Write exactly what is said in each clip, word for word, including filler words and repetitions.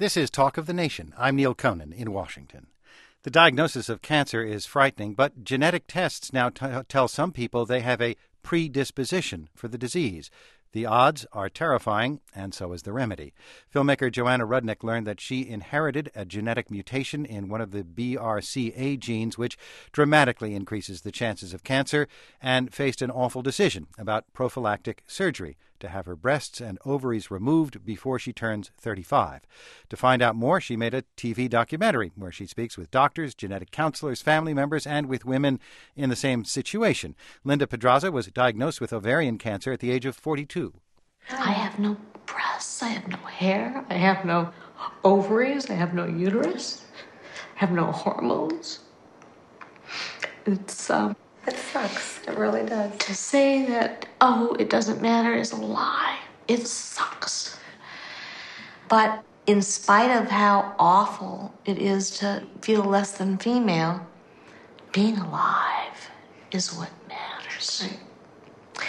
This is Talk of the Nation. I'm Neil Conan in Washington. The diagnosis of cancer is frightening, but genetic tests now t- tell some people they have a predisposition for the disease. The odds are terrifying, and so is the remedy. Filmmaker Joanna Rudnick learned that she inherited a genetic mutation in one of the B R C A genes, which dramatically increases the chances of cancer, and faced an awful decision about prophylactic surgery to have her breasts and ovaries removed before she turns thirty-five. To find out more, she made a T V documentary where she speaks with doctors, genetic counselors, family members, and with women in the same situation. Linda Pedraza was diagnosed with ovarian cancer at the age of forty-two. I have no breasts, I have no hair, I have no ovaries, I have no uterus, I have no hormones. It's, um... It sucks. It really does. To say that, oh, it doesn't matter is a lie. It sucks. But in spite of how awful it is to feel less than female, being alive is what matters. Right.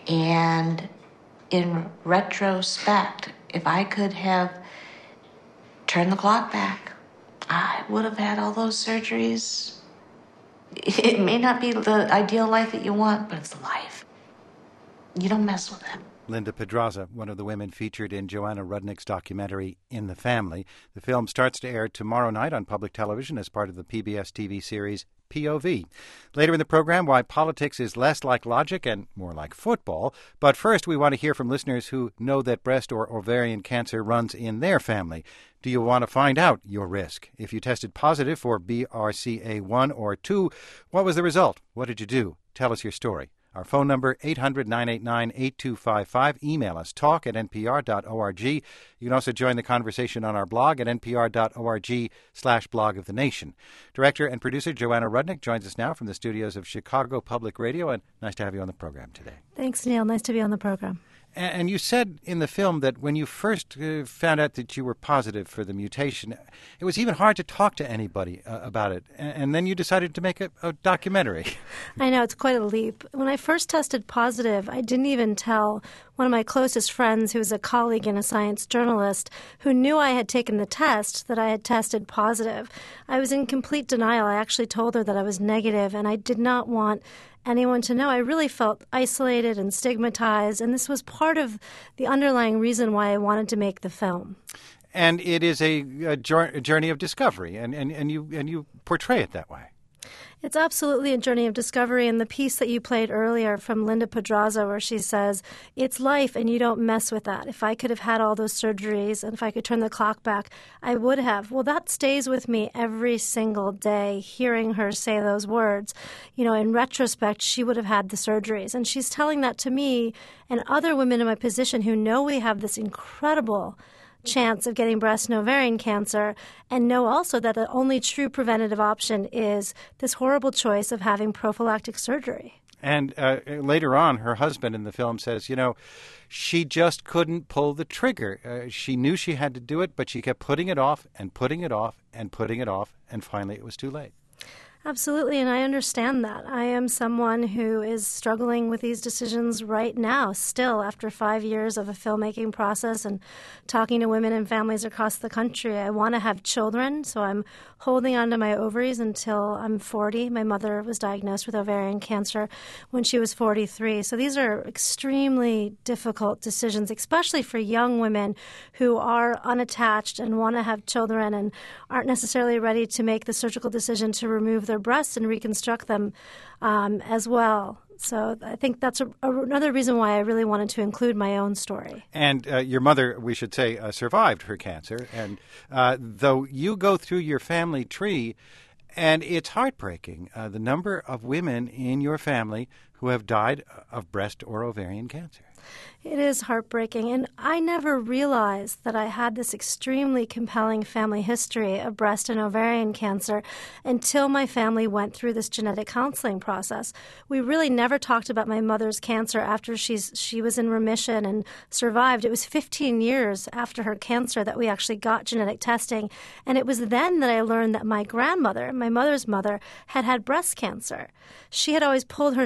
And in retrospect, if I could have turned the clock back, I would have had all those surgeries. It may not be the ideal life that you want, but it's life. You don't mess with it. Linda Pedraza, one of the women featured in Joanna Rudnick's documentary In the Family. The film starts to air tomorrow night on public television as part of the P B S T V series P O V. Later in the program, why politics is less like logic and more like football. But first, we want to hear from listeners who know that breast or ovarian cancer runs in their family. Do you want to find out your risk? If you tested positive for B R C A one or two, what was the result? What did you do? Tell us your story. Our phone number, eight hundred, nine eight nine, eight two five five. Email us, talk at n p r dot org. You can also join the conversation on our blog at n p r dot org slash blog of the nation. Director and producer Joanna Rudnick joins us now from the studios of Chicago Public Radio, and nice to have you on the program today. Thanks, Neil. Nice to be on the program. And you said in the film that when you first uh, found out that you were positive for the mutation, it was even hard to talk to anybody uh, about it. And then you decided to make a, a documentary. I know, it's quite a leap. When I first tested positive, I didn't even tell one of my closest friends, who was a colleague and a science journalist, who knew I had taken the test, that I had tested positive. I was in complete denial. I actually told her that I was negative, and I did not want anyone to know. I really felt isolated and stigmatized, and this was part of the underlying reason why I wanted to make the film. And it is a, a journey of discovery, and, and, and you and you portray it that way. It's absolutely a journey of discovery, and the piece that you played earlier from Linda Pedraza, where she says, it's life and you don't mess with that. If I could have had all those surgeries and if I could turn the clock back, I would have. Well, that stays with me every single day, hearing her say those words. You know, in retrospect, she would have had the surgeries. And she's telling that to me and other women in my position who know we have this incredible chance of getting breast and ovarian cancer, and know also that the only true preventative option is this horrible choice of having prophylactic surgery. And uh, later on, her husband in the film says, you know, she just couldn't pull the trigger. Uh, she knew she had to do it, but she kept putting it off and putting it off and putting it off, and finally it was too late. Absolutely, and I understand that. I am someone who is struggling with these decisions right now, still, after five years of a filmmaking process and talking to women and families across the country. I want to have children, so I'm holding on to my ovaries until I'm forty. My mother was diagnosed with ovarian cancer when she was forty-three. So these are extremely difficult decisions, especially for young women who are unattached and want to have children and aren't necessarily ready to make the surgical decision to remove their breasts and reconstruct them um, as well. So I think that's a, a, another reason why I really wanted to include my own story. And uh, your mother, we should say, uh, survived her cancer. And uh, though you go through your family tree, and it's heartbreaking, uh, the number of women in your family who have died of breast or ovarian cancer. It is heartbreaking, and I never realized that I had this extremely compelling family history of breast and ovarian cancer until my family went through this genetic counseling process. We really never talked about my mother's cancer after she's she was in remission and survived. It was fifteen years after her cancer that we actually got genetic testing, and it was then that I learned that my grandmother, my mother's mother, had had breast cancer. She had always pulled her nightgown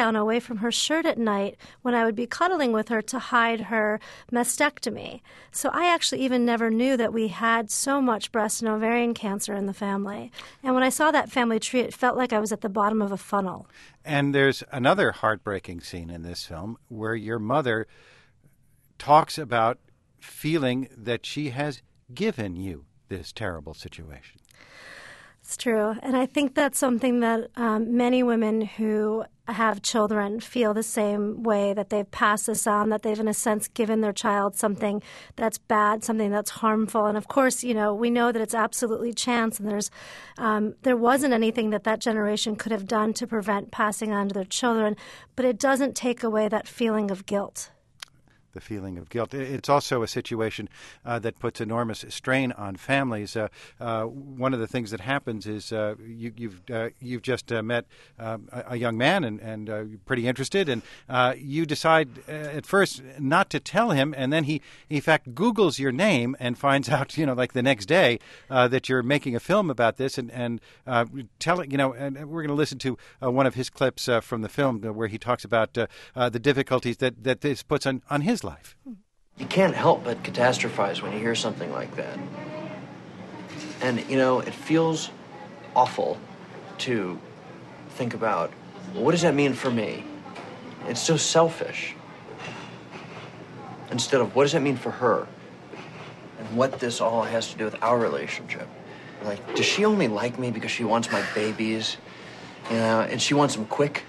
down away from her shirt at night when I would be cuddling with her to hide her mastectomy. So I actually even never knew that we had so much breast and ovarian cancer in the family. And when I saw that family tree, it felt like I was at the bottom of a funnel. And there's another heartbreaking scene in this film where your mother talks about feeling that she has given you this terrible situation. It's true. And I think that's something that um, many women who have children feel the same way, that they've passed this on, that they've, in a sense, given their child something that's bad, something that's harmful. And, of course, you know, we know that it's absolutely chance, and there's um, there wasn't anything that that generation could have done to prevent passing on to their children, but it doesn't take away that feeling of guilt. The feeling of guilt. It's also a situation uh, that puts enormous strain on families. Uh, uh, one of the things that happens is uh, you, you've uh, you've just uh, met uh, a young man and and uh, pretty interested, and uh, you decide uh, at first not to tell him, and then he in fact Googles your name and finds out, you know, like the next day uh, that you're making a film about this, and and uh, tell it, you know, and we're going to listen to uh, one of his clips uh, from the film where he talks about uh, uh, the difficulties that that this puts on on his life. You can't help but catastrophize when you hear something like that. And, you know, it feels awful to think about, well, what does that mean for me? It's so selfish. Instead of, what does that mean for her? And what this all has to do with our relationship. Like, does she only like me because she wants my babies? You know, and she wants them quick?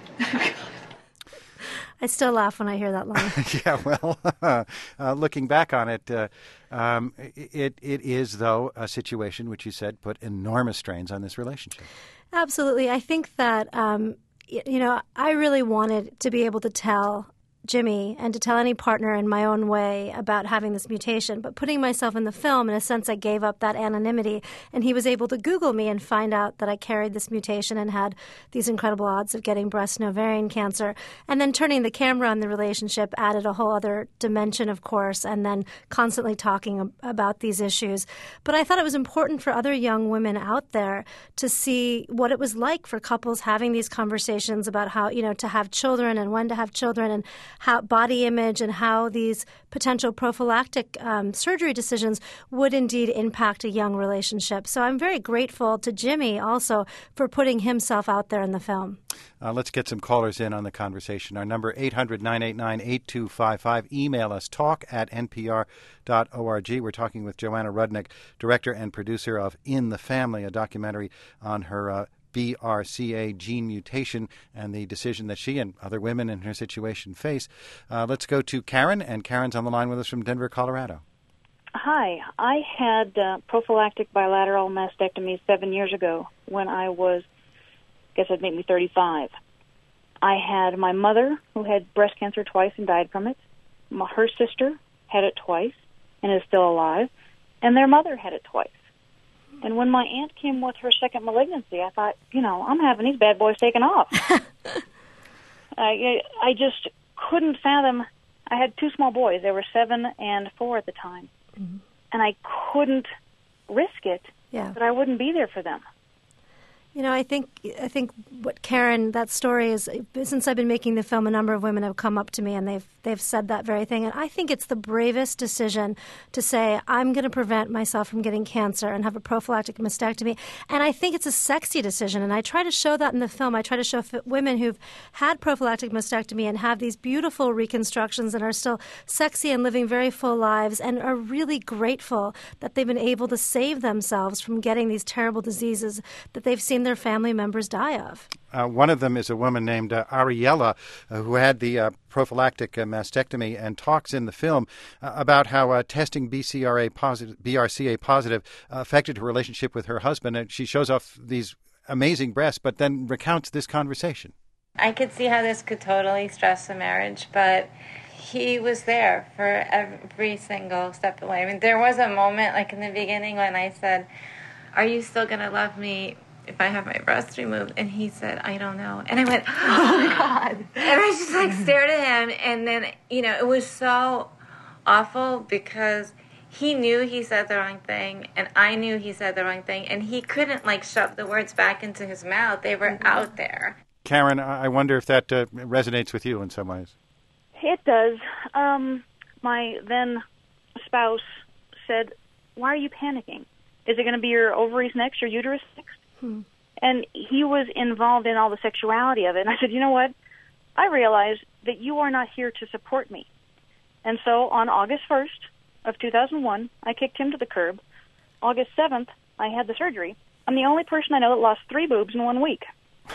I still laugh when I hear that line. Yeah, well, uh, looking back on it, uh, um, it it is, though, a situation which you said put enormous strains on this relationship. Absolutely. I think that, um, you know, I really wanted to be able to tell Jimmy and to tell any partner in my own way about having this mutation. But putting myself in the film, in a sense, I gave up that anonymity, and he was able to Google me and find out that I carried this mutation and had these incredible odds of getting breast and ovarian cancer. And then turning the camera on the relationship added a whole other dimension, of course, and then constantly talking about these issues. But I thought it was important for other young women out there to see what it was like for couples having these conversations about how, you know, to have children and when to have children, and how body image and how these potential prophylactic um, surgery decisions would indeed impact a young relationship. So I'm very grateful to Jimmy also for putting himself out there in the film. Uh, let's get some callers in on the conversation. Our number, eight hundred, nine eight nine, eight two five five. Email us, talk at n p r dot org. We're talking with Joanna Rudnick, director and producer of In the Family, a documentary on her uh, B R C A gene mutation and the decision that she and other women in her situation face. Uh, let's go to Karen, and Karen's on the line with us from Denver, Colorado. Hi. I had uh, prophylactic bilateral mastectomy seven years ago when I was, I guess it'd make me thirty-five. I had my mother, who had breast cancer twice and died from it. My, her sister had it twice and is still alive, and their mother had it twice. And when my aunt came with her second malignancy, I thought, you know, I'm having these bad boys taken off. I, I just couldn't fathom. I had two small boys. They were seven and four at the time. Mm-hmm. And I couldn't risk it yeah. that I wouldn't be there for them. You know, I think I think what Karen, that story is, since I've been making the film, a number of women have come up to me and they've they've said that very thing. And I think it's the bravest decision to say, I'm going to prevent myself from getting cancer and have a prophylactic mastectomy. And I think it's a sexy decision. And I try to show that in the film. I try to show f- women who've had prophylactic mastectomy and have these beautiful reconstructions and are still sexy and living very full lives and are really grateful that they've been able to save themselves from getting these terrible diseases that they've seen their family members die of. Uh, one of them is a woman named uh, Ariella, uh, who had the uh, prophylactic uh, mastectomy, and talks in the film uh, about how uh, testing B C R A positive, B R C A positive uh, affected her relationship with her husband. And she shows off these amazing breasts, but then recounts this conversation. I could see how this could totally stress a marriage, but he was there for every single step of the way. I mean, there was a moment, like in the beginning, when I said, "Are you still going to love me if I have my breast removed?" And he said, "I don't know." And I went, "Oh my God." And I just like stared at him. And then, you know, it was so awful because he knew he said the wrong thing and I knew he said the wrong thing. And he couldn't like shove the words back into his mouth. They were out there. Karen, I wonder if that uh, resonates with you in some ways. It does. Um, my then spouse said, "Why are you panicking? Is it going to be your ovaries next, your uterus next?" Hmm. And he was involved in all the sexuality of it. And I said, you know what? I realized that you are not here to support me. And so on August first of two thousand one, I kicked him to the curb. August seventh, I had the surgery. I'm the only person I know that lost three boobs in one week.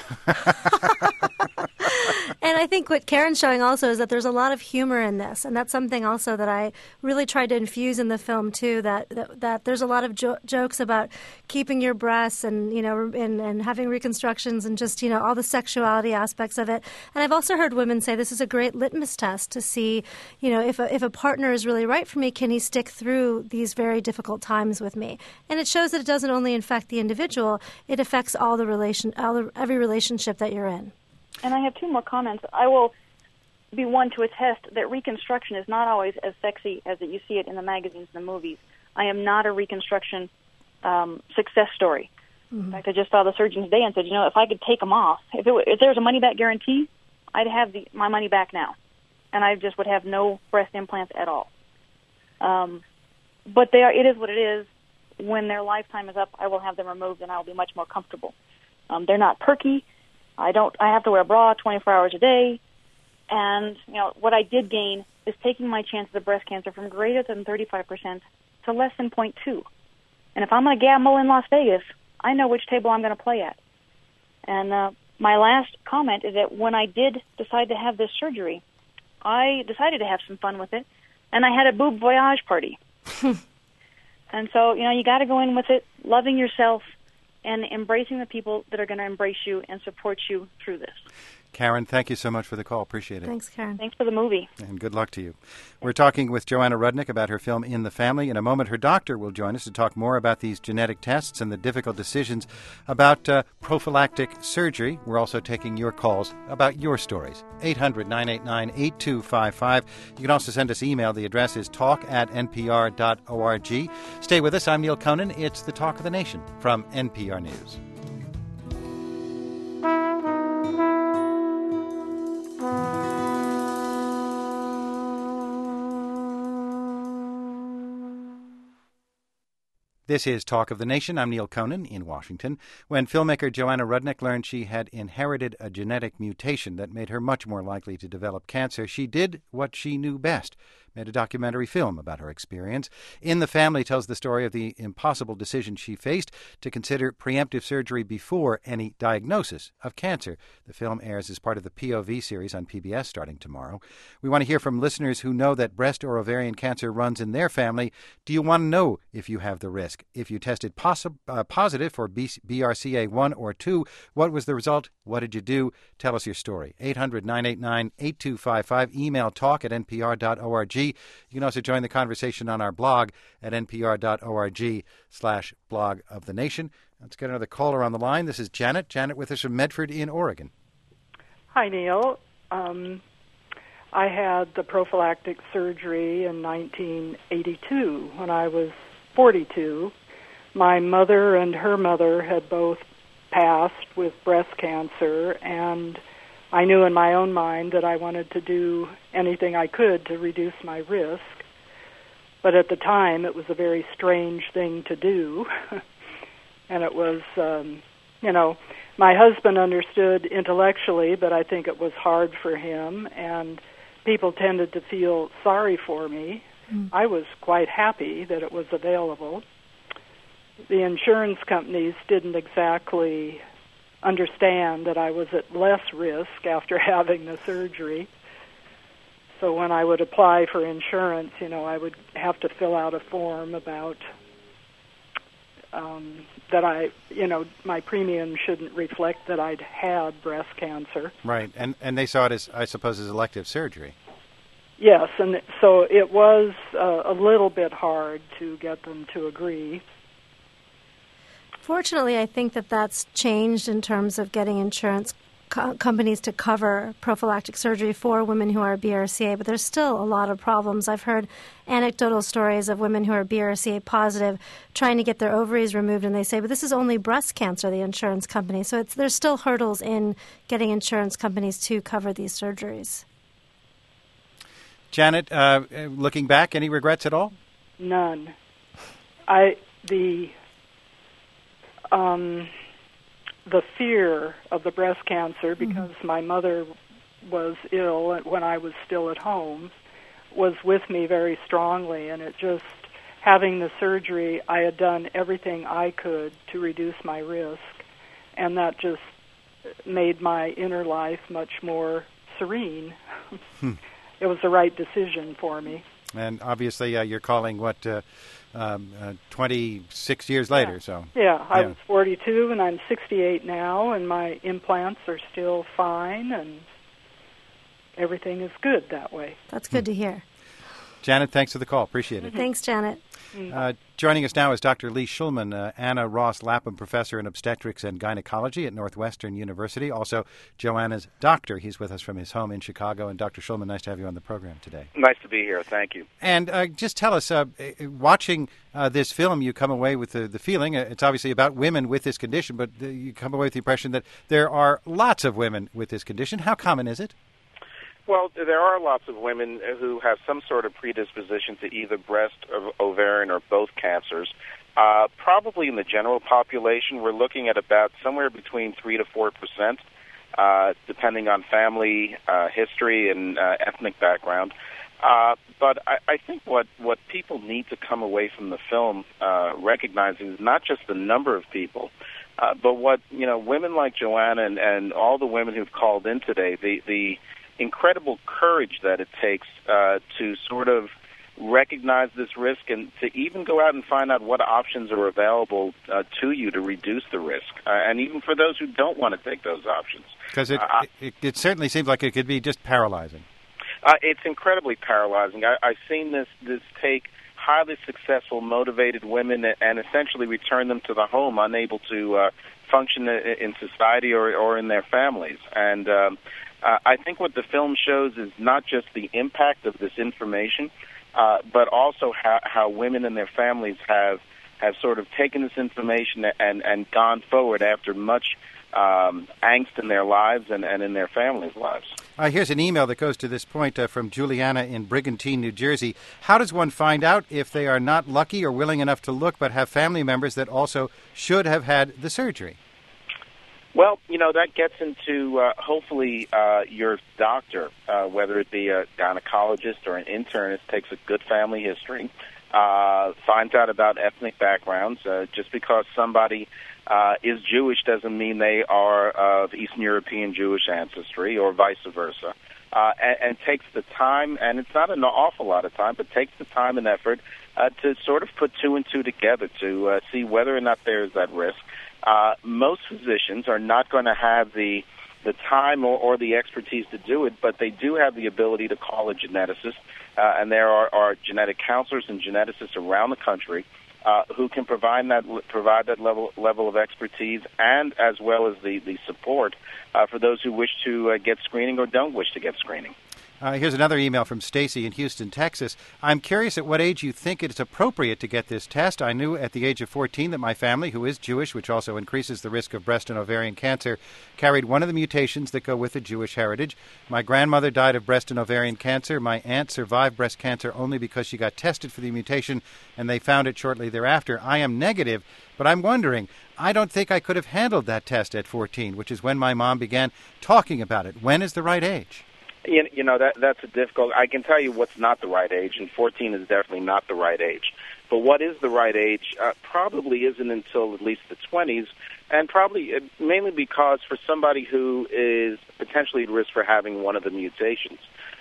And I think what Karen's showing also is that there's a lot of humor in this, and that's something also that I really tried to infuse in the film too. That that, that there's a lot of jo- jokes about keeping your breasts, and you know, and, and having reconstructions, and just you know all the sexuality aspects of it. And I've also heard women say this is a great litmus test to see, you know, if a, if a partner is really right for me, can he stick through these very difficult times with me? And it shows that it doesn't only affect the individual; it affects all the relation, all the, every relationship that you're in. And I have two more comments. I will be one to attest that reconstruction is not always as sexy as you see it in the magazines and the movies. I am not a reconstruction um, success story. Mm-hmm. In fact, I just saw the surgeon today and said, you know, if I could take them off, if, it, if there was a money-back guarantee, I'd have the, my money back now. And I just would have no breast implants at all. Um, but they are, it is what it is. When their lifetime is up, I will have them removed, and I will be much more comfortable. Um, they're not perky. I don't. I have to wear a bra twenty-four hours a day, and you know what I did gain is taking my chances of breast cancer from greater than thirty-five percent to less than zero point two. And if I'm going to gamble in Las Vegas, I know which table I'm going to play at. And uh, my last comment is that when I did decide to have this surgery, I decided to have some fun with it, and I had a boob voyage party. And so you know you got to go in with it, loving yourself, and embracing the people that are going to embrace you and support you through this. Karen, thank you so much for the call. Appreciate it. Thanks, Karen. Thanks for the movie. And good luck to you. We're talking with Joanna Rudnick about her film In the Family. In a moment, her doctor will join us to talk more about these genetic tests and the difficult decisions about uh, prophylactic surgery. We're also taking your calls about your stories. eight hundred, nine eight nine, eight two five five. You can also send us email. The address is talk at n p r dot org. Stay with us. I'm Neil Conan. It's the Talk of the Nation from N P R News. This is Talk of the Nation. I'm Neil Conan in Washington. When filmmaker Joanna Rudnick learned she had inherited a genetic mutation that made her much more likely to develop cancer, she did what she knew best, made a documentary film about her experience. In the Family tells the story of the impossible decision she faced to consider preemptive surgery before any diagnosis of cancer. The film airs as part of the P O V series on P B S starting tomorrow. We want to hear from listeners who know that breast or ovarian cancer runs in their family. Do you want to know if you have the risk? If you tested poss- uh, positive for B R C A one or two, what was the result? What did you do? Tell us your story. eight hundred, nine eight nine, eight two five five. Email talk at n p r dot org. You can also join the conversation on our blog at n p r dot org slash blog of the nation. Let's get another caller on the line. This is Janet. Janet with us from Medford in Oregon. Hi, Neil. Um, I had the prophylactic surgery in nineteen eighty-two when I was forty-two. My mother and her mother had both passed with breast cancer, and I knew in my own mind that I wanted to do anything I could to reduce my risk. But at the time, it was a very strange thing to do. And it was, um, you know, my husband understood intellectually, but I think it was hard for him, and people tended to feel sorry for me. Mm. I was quite happy that it was available. The insurance companies didn't exactly understand that I was at less risk after having the surgery. So when I would apply for insurance, you know, I would have to fill out a form about um, that I, you know, my premium shouldn't reflect that I'd had breast cancer. Right, and and they saw it as, I suppose, as elective surgery. Yes, and so it was uh, a little bit hard to get them to agree. Fortunately, I think that that's changed in terms of getting insurance co- companies to cover prophylactic surgery for women who are B R C A, but there's still a lot of problems. I've heard anecdotal stories of women who are B R C A positive trying to get their ovaries removed, and they say, but this is only breast cancer, the insurance company. So it's, there's still hurdles in getting insurance companies to cover these surgeries. Janet, uh, looking back, any regrets at all? None. I the um, the fear of the breast cancer, because mm-hmm. my mother was ill when I was still at home, was with me very strongly, and it just having the surgery, I had done everything I could to reduce my risk, and that just made my inner life much more serene. Hmm. It was the right decision for me. And obviously, uh, you're calling what uh, um, uh, twenty-six years later. Yeah. So yeah, I yeah. was forty-two, and I'm sixty-eight now, and my implants are still fine, and everything is good that way. That's good hmm. to hear. Janet, thanks for the call. Appreciate it. Mm-hmm. Thanks, Janet. Uh, joining us now is Doctor Lee Shulman, uh, Anna Ross Lapham Professor in Obstetrics and Gynecology at Northwestern University, also Joanna's doctor. He's with us from his home in Chicago. And Doctor Shulman, nice to have you on the program today. Nice to be here. Thank you. And uh, just tell us, uh, watching uh, this film, you come away with the, the feeling, uh, it's obviously about women with this condition, but uh, you come away with the impression that there are lots of women with this condition. How common is it? Well, there are lots of women who have some sort of predisposition to either breast, or ovarian, or both cancers. Uh, probably in the general population, we're looking at about somewhere between three to four percent, uh, depending on family uh, history and uh, ethnic background. Uh, but I, I think what, what people need to come away from the film uh, recognizing is not just the number of people, uh, but what, you know, women like Joanna and, and all the women who've called in today, the the incredible courage that it takes uh, to sort of recognize this risk and to even go out and find out what options are available uh, to you to reduce the risk, uh, and even for those who don't want to take those options. Because it, uh, it, it certainly seems like it could be just paralyzing. Uh, it's incredibly paralyzing. I, I've seen this, this take highly successful, motivated women and essentially return them to the home unable to uh, function in society or, or in their families. And um, Uh, I think what the film shows is not just the impact of this information, uh, but also how, how women and their families have have sort of taken this information and, and gone forward after much um, angst in their lives and, and in their families' lives. Uh, here's an email that goes to this point uh, from Juliana in Brigantine, New Jersey. How does one find out if they are not lucky or willing enough to look but have family members that also should have had the surgery? Well, you know, that gets into uh, hopefully uh, your doctor, uh, whether it be a gynecologist or an internist, takes a good family history, uh, finds out about ethnic backgrounds. Uh, just because somebody uh, is Jewish doesn't mean they are of Eastern European Jewish ancestry or vice versa. Uh, and, and takes the time, and it's not an awful lot of time, but takes the time and effort uh, to sort of put two and two together to uh, see whether or not there is that risk. Uh, most physicians are not going to have the the time or, or the expertise to do it, but they do have the ability to call a geneticist, uh, and there are, are genetic counselors and geneticists around the country uh, who can provide that provide that level level of expertise and as well as the the support uh, for those who wish to uh, get screening or don't wish to get screening. Uh, here's another email from Stacy in Houston, Texas. I'm curious at what age you think it's appropriate to get this test. I knew at the age of fourteen that my family, who is Jewish, which also increases the risk of breast and ovarian cancer, carried one of the mutations that go with the Jewish heritage. My grandmother died of breast and ovarian cancer. My aunt survived breast cancer only because she got tested for the mutation, and they found it shortly thereafter. I am negative, but I'm wondering, I don't think I could have handled that test at fourteen, which is when my mom began talking about it. When is the right age? You, you know, that that's a difficult... I can tell you what's not the right age, and fourteen is definitely not the right age. But what is the right age uh, probably isn't until at least the twenties, and probably uh, mainly because for somebody who is potentially at risk for having one of the mutations,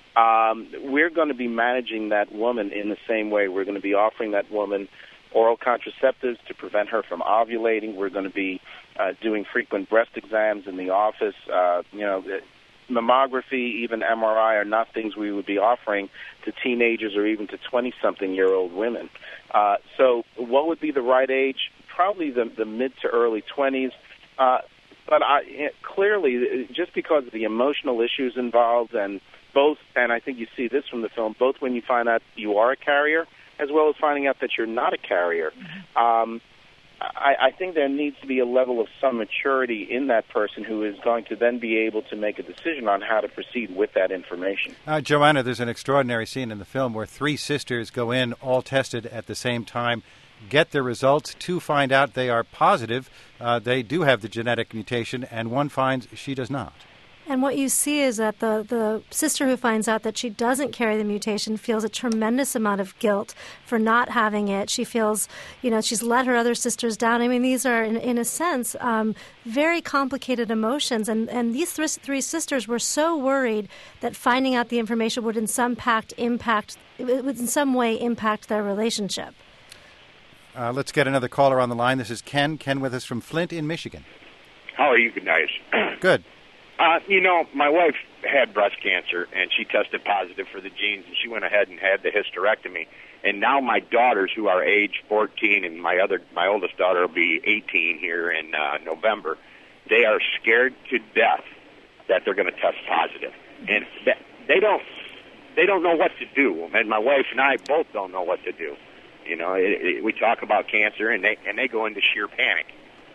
um, we're going to be managing that woman in the same way. We're going to be offering that woman oral contraceptives to prevent her from ovulating. We're going to be uh, doing frequent breast exams in the office. Uh, you know... Mammography, even M R I, are not things we would be offering to teenagers or even to twenty-something-year-old women. Uh, so what would be the right age? Probably the, the mid to early twenties. Uh, but I, clearly, just because of the emotional issues involved, and both, and I think you see this from the film, both when you find out you are a carrier, as well as finding out that you're not a carrier. Mm-hmm. Um, I, I think there needs to be a level of some maturity in that person who is going to then be able to make a decision on how to proceed with that information. Uh, Joanna, there's an extraordinary scene in the film where three sisters go in, all tested at the same time, get their results. Two find out they are positive. Uh, they do have the genetic mutation, and one finds she does not. And what you see is that the, the sister who finds out that she doesn't carry the mutation feels a tremendous amount of guilt for not having it. She feels, you know, she's let her other sisters down. I mean, these are, in, in a sense, um, very complicated emotions. And, and these th- three sisters were so worried that finding out the information would in some pact impact, it would in some way impact their relationship. Uh, let's get another caller on the line. This is Ken. Ken with us from Flint in Michigan. How are you guys? Good. Uh, you know, my wife had breast cancer, and she tested positive for the genes, and she went ahead and had the hysterectomy. And now my daughters, who are age fourteen, and my other, my oldest daughter will be eighteen here in uh, November, they are scared to death that they're going to test positive, and they don't, they don't know what to do. And my wife and I both don't know what to do. You know, it, it, we talk about cancer, and they and they go into sheer panic.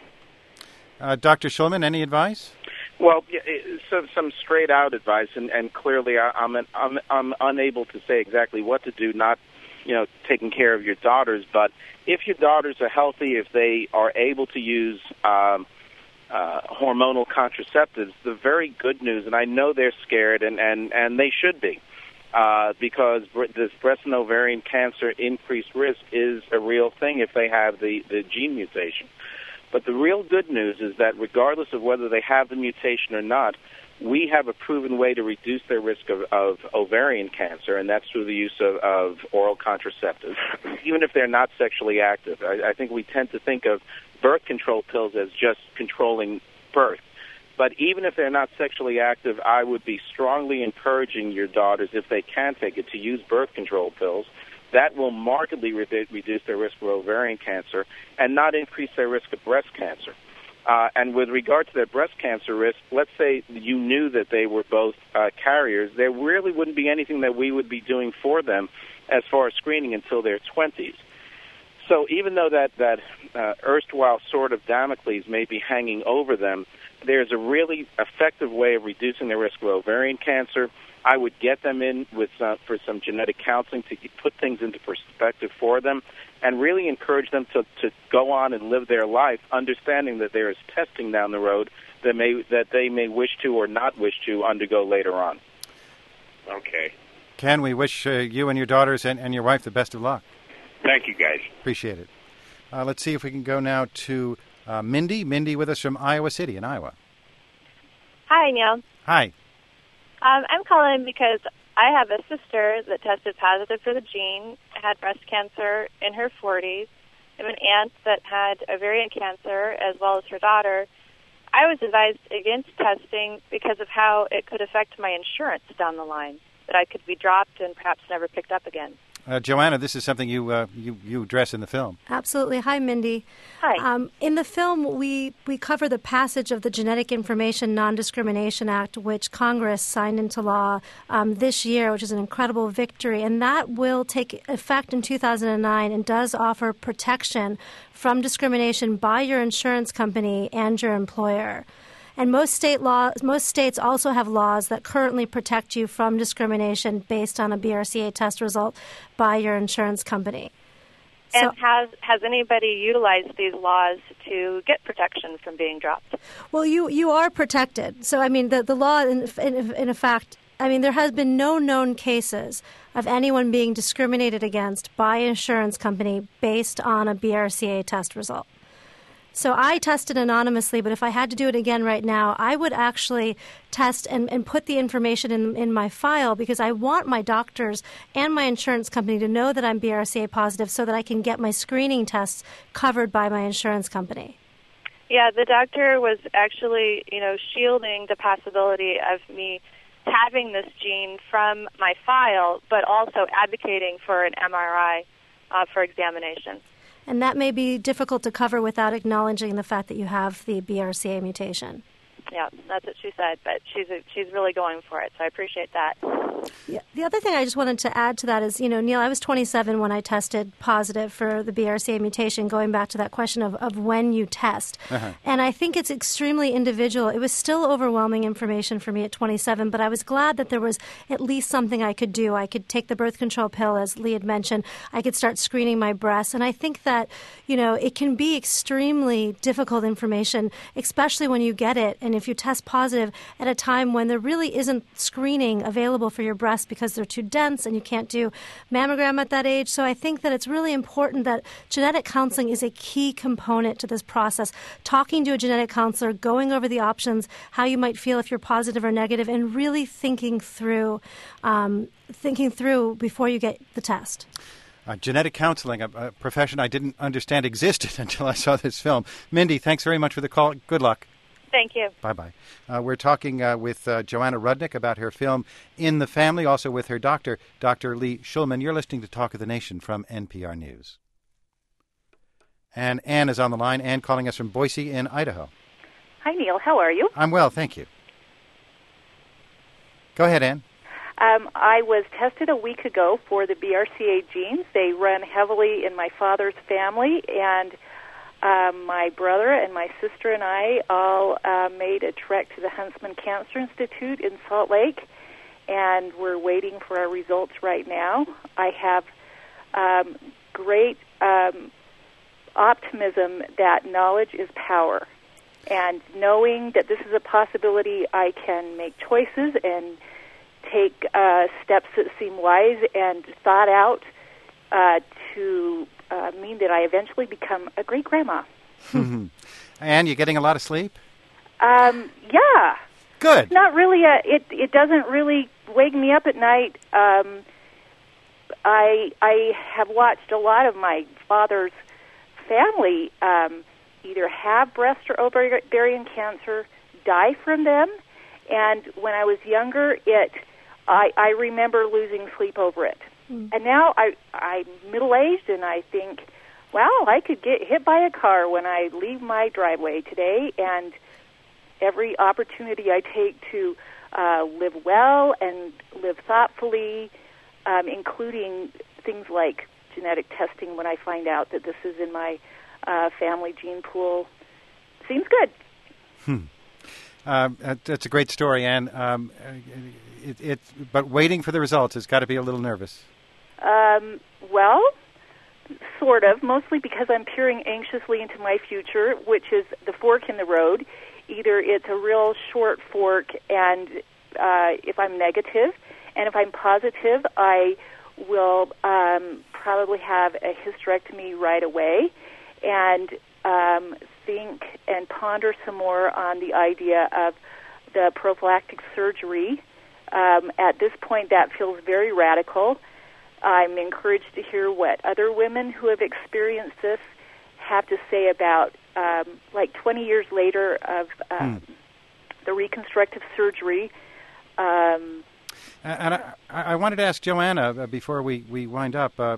Uh, Doctor Shulman, any advice? Well, yeah, so some straight out advice, and, and clearly I, I'm, an, I'm I'm unable to say exactly what to do. Not, you know, taking care of your daughters, but if your daughters are healthy, if they are able to use um, uh, hormonal contraceptives, the very good news, and I know they're scared, and and, and they should be, uh, because this breast and ovarian cancer increased risk is a real thing if they have the, the gene mutation. But the real good news is that regardless of whether they have the mutation or not, we have a proven way to reduce their risk of, of ovarian cancer, and that's through the use of, of oral contraceptives, even if they're not sexually active. I, I think we tend to think of birth control pills as just controlling birth. But even if they're not sexually active, I would be strongly encouraging your daughters, if they can take it, to use birth control pills. That will markedly re- reduce their risk for ovarian cancer and not increase their risk of breast cancer. Uh, and with regard to their breast cancer risk, let's say you knew that they were both uh, carriers, there really wouldn't be anything that we would be doing for them as far as screening until their twenties. So even though that, that uh, erstwhile sword of Damocles may be hanging over them, there's a really effective way of reducing their risk of ovarian cancer. I would get them in with uh, for some genetic counseling to put things into perspective for them and really encourage them to, to go on and live their life, understanding that there is testing down the road that may that they may wish to or not wish to undergo later on. Okay. Ken, we wish uh, you and your daughters and, and your wife the best of luck. Thank you, guys. Appreciate it. Uh, let's see if we can go now to uh, Mindy. Mindy with us from Iowa City in Iowa. Hi, Neil. Hi. Um, I'm calling because I have a sister that tested positive for the gene, had breast cancer in her forties. I have an aunt that had ovarian cancer as well as her daughter. I was advised against testing because of how it could affect my insurance down the line, that I could be dropped and perhaps never picked up again. Uh, Joanna, this is something you, uh, you you address in the film. Absolutely. Hi, Mindy. Hi. Um, in the film, we, we cover the passage of the Genetic Information Non-Discrimination Act, which Congress signed into law um, this year, which is an incredible victory. And that will take effect in two thousand nine and does offer protection from discrimination by your insurance company and your employer. And most state law, most states also have laws that currently protect you from discrimination based on a B R C A test result by your insurance company. And So, has has anybody utilized these laws to get protection from being dropped? well, you, you are protected. So, I mean, the, the law, in, in, in effect, I mean, there has been no known cases of anyone being discriminated against by an insurance company based on a B R C A test result. So I tested anonymously, but if I had to do it again right now, I would actually test and, and put the information in, in my file because I want my doctors and my insurance company to know that I'm B R C A positive so that I can get my screening tests covered by my insurance company. Yeah, the doctor was actually, you know, shielding the possibility of me having this gene from my file, but also advocating for an M R I uh, for examination. And that may be difficult to cover without acknowledging the fact that you have the B R C A mutation. Yeah, that's what she said, but she's she's really going for it, so I appreciate that. Yeah. The other thing I just wanted to add to that is, you know, Neil, I was twenty-seven when I tested positive for the B R C A mutation, going back to that question of, of when you test. Uh-huh. And I think it's extremely individual. It was still overwhelming information for me at twenty-seven, but I was glad that there was at least something I could do. I could take the birth control pill, as Lee had mentioned. I could start screening my breasts. And I think that, you know, it can be extremely difficult information, especially when you get it. And if you test positive at a time when there really isn't screening available for your breasts because they're too dense and you can't do mammogram at that age. So I think that it's really important that genetic counseling is a key component to this process. Talking to a genetic counselor, going over the options, how you might feel if you're positive or negative, and really thinking through, um, thinking through before you get the test. Uh, genetic counseling, a, a profession I didn't understand existed until I saw this film. Mindy, thanks very much for the call. Good luck. Thank you. Bye-bye. Uh, we're talking uh, with uh, Joanna Rudnick about her film In the Family, also with her doctor, Doctor Lee Shulman. You're listening to Talk of the Nation from N P R News. And Ann is on the line. Ann calling us from Boise in Idaho. Hi, Neil. How are you? I'm well, thank you. Go ahead, Ann. Um, I was tested a week ago for the B R C A genes. They run heavily in my father's family, and Um, my brother and my sister and I all uh, made a trek to the Huntsman Cancer Institute in Salt Lake, and we're waiting for our results right now. I have um, great um, optimism that knowledge is power, and knowing that this is a possibility, I can make choices and take uh, steps that seem wise and thought out uh, to Uh, mean that I eventually become a great grandma. Ann, you getting a lot of sleep? Um, yeah. Good. Not really. A, it it doesn't really wake me up at night. Um, I I have watched a lot of my father's family um, either have breast or ovarian cancer, die from them, and when I was younger, it I, I remember losing sleep over it. And now I, I'm middle-aged, and I think, wow, I could get hit by a car when I leave my driveway today, and every opportunity I take to uh, live well and live thoughtfully, um, including things like genetic testing when I find out that this is in my uh, family gene pool, seems good. Hmm. Uh, that's a great story, Ann. Um, it, it, but waiting for the results has got to be a little nervous. Um, well, sort of, mostly because I'm peering anxiously into my future, which is the fork in the road. Either it's a real short fork, and uh, if I'm negative, and if I'm positive, I will um, probably have a hysterectomy right away, and um, think and ponder some more on the idea of the prophylactic surgery. Um, at this point, that feels very radical. I'm encouraged to hear what other women who have experienced this have to say about, um, like twenty years later of um, hmm. the reconstructive surgery. Um, and I, I wanted to ask Joanna, uh, before we, we wind up, uh,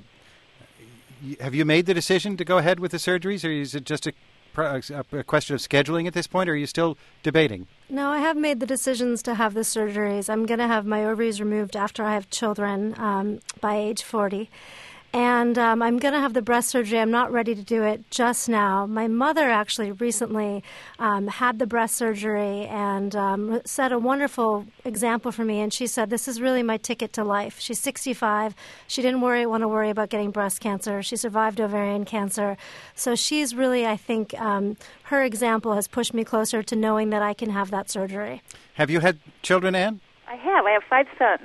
have you made the decision to go ahead with the surgeries, or is it just a, a question of scheduling at this point, or are you still debating? No, I have made the decisions to have the surgeries. I'm going to have my ovaries removed after I have children um, by age forty. And um, I'm going to have the breast surgery. I'm not ready to do it just now. My mother actually recently um, had the breast surgery and um, set a wonderful example for me. And she said, this is really my ticket to life. She's sixty-five. She didn't worry, want to worry about getting breast cancer. She survived ovarian cancer. So she's really, I think, um, her example has pushed me closer to knowing that I can have that surgery. Have you had children, Ann? I have. I have five sons.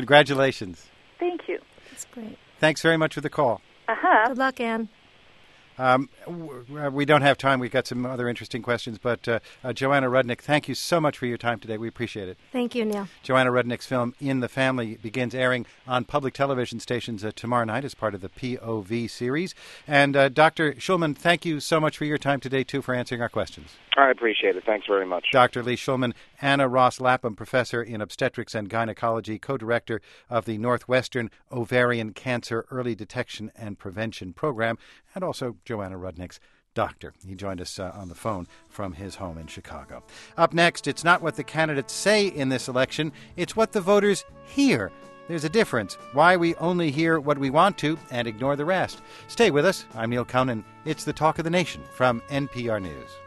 Congratulations. Thank you. That's great. Thanks very much for the call. Uh-huh. Good luck, Ann. Um, w- we don't have time. We've got some other interesting questions. But uh, uh, Joanna Rudnick, thank you so much for your time today. We appreciate it. Thank you, Neil. Joanna Rudnick's film In the Family begins airing on public television stations uh, tomorrow night as part of the P O V series. And uh, Doctor Shulman, thank you so much for your time today, too, for answering our questions. I appreciate it. Thanks very much. Doctor Lee Shulman, Anna Ross Lapham, professor in obstetrics and gynecology, co-director of the Northwestern Ovarian Cancer Early Detection and Prevention Program, and also Joanna Rudnick's doctor. He joined us uh, on the phone from his home in Chicago. Up next, it's not what the candidates say in this election, it's what the voters hear. There's a difference. Why we only hear what we want to and ignore the rest. Stay with us. I'm Neil Conan. It's the Talk of the Nation from N P R News.